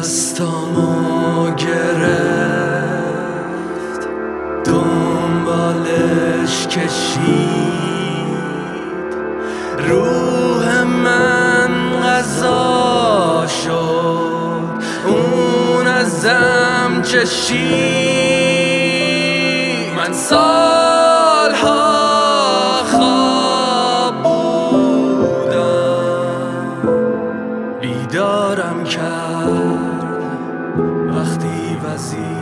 دستامو گرفت، دنبالش کشید، روح من غذا شد، اون ازم چشید. من سالها خواب بودم، بیدارم کرد وقتی وزید.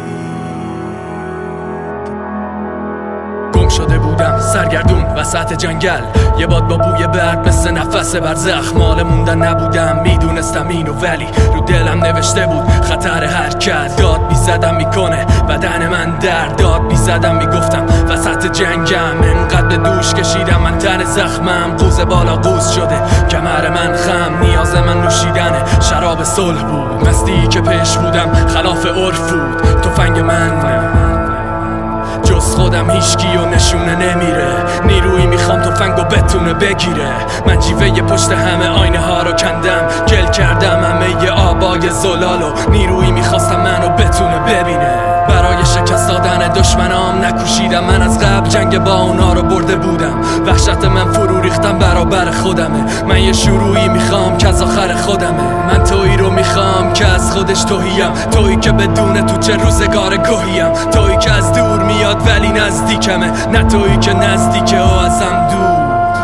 گم شده بودم سرگردون وسط جنگل، یه باد با بوی برگ مثل نفس بر زخمال موندن نبودم. میدونستم اینو ولی رو دلم نوشته بود خطر حرکت. داد بی زدم میکنه بدن من درد، داد بی زدم میگفتم وسط جنگم. انقدر به دوش کشیدم من تن زخمم، قوز بالا قوز شده کمر من خم. نیاز من نوشیدن شراب صلح بود، مستی که پیش بودم خلاف عرف بود. تفنگ من جز خودم هیچکی و نشونه نمیره، نیرویی میخوام تفنگو بتونه بگیره. من جیوه پشت همه آینه ها رو کندم، گل کردم همه ی آبای زلالو. نیرویی میخواستم منو بتونه ببینه، برای شکست دادن دشمنام نکوشیدم. من از قبل جنگ با اونا رو برده بودم، وحشت من فرو ریختم برابر خودمه. من یه شروعی میخوام که از آخر خودمه، من تویی رو میخوام که از خودش توهیم، تویی که بدونه تو چه روزگار گوهیم، تویی که از دور میاد ولی نزدیکمه، نه تویی که نزدیکه و ازم دور.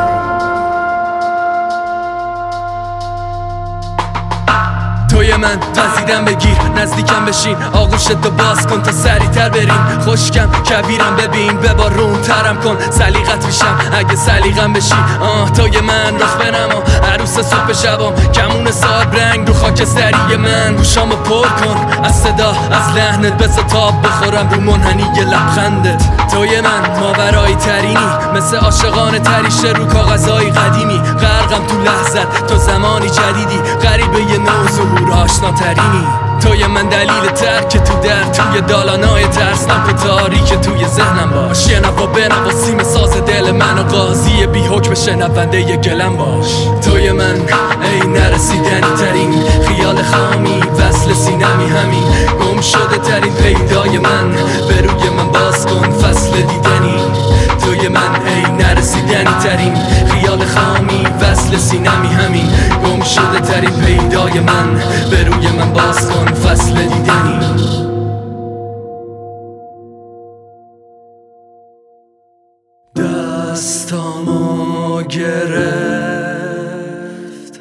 توی من وزیدم بگیر نزدیکم بشین، آغوشتو باز کن تا سریعتر بریم. خشکم کبیرم ببین ببارون ترم کن، سلیقت میشم اگه سلیقم بشی. توی من رخ بنما عروس صبح شبام، کمون صاحب رنگ رو خاکستری من. گوشامو پر کن از صدا از لحنت، بس تاب بخورم رو منحنی لبخندت. توی من ماورایی ترینی، مثل عاشقان تریشه رو کاغذهای قدیمی. غرقم تو لحظت تو زمانی جدیدی، غریبه یه نوع ظهور آشناترینی. توی من دلیل ترک تو در توی دالانای ترسناک و تاریک توی ذهنم باش. یه نوا بنوا سیم ساز دل من و قاضی بی حکم شنونده ی گلم باش. توی من ای نرسیدنی ترین خیال خامی، وصل سینمی همین گم شده ترین پیدای من. به روی من باز کن فصل دیدنی، توی من ای نرسیدنی ترین خیال خامی، وصل سینمی همین گم شده ترین پیدای من. به روی من باز کن فصل دیدنی. دستامو گرفت،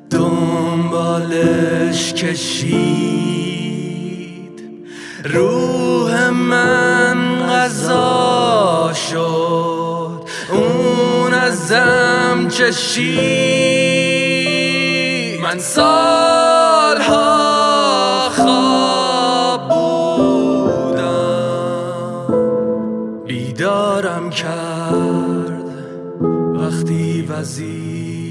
دنبالش کشید، روح من غذا شد، اون ازم چشید. من سالها خواب بودم، بیدارم کرد وقتی وزید.